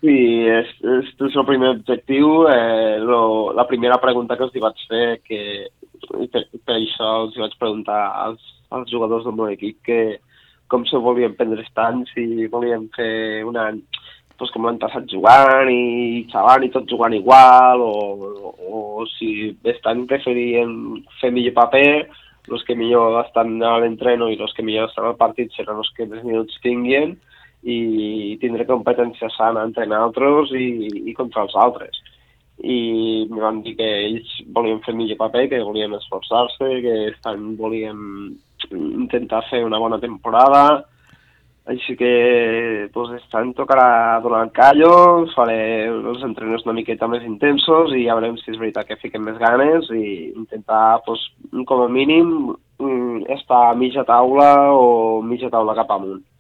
Sí, este és el primer objectiu. La primera pregunta que els hi vaig fer, per això els hi vaig preguntar als jugadors del meu equip com se volien prendre tant, si volien fer un any doncs com l'any passat jugant i xalant i tot jugant igual, o si estan preferien fer millor paper, els que millor estan a l'entreno i els que millor estan al partit seran els que més minuts tinguin, i tindre competència sana entre nosaltres i contra els altres. I em van dir que ells volien fer millor paper, que volien esforçar-se, que volien intentar fer una bona temporada, així que doncs, aquest any tocarà donar el callo, faré els entrenos una miqueta més intensos i ja veurem si és veritat que fiquem més ganes i intentar, doncs, com a mínim, estar a mitja taula o mitja taula cap amunt.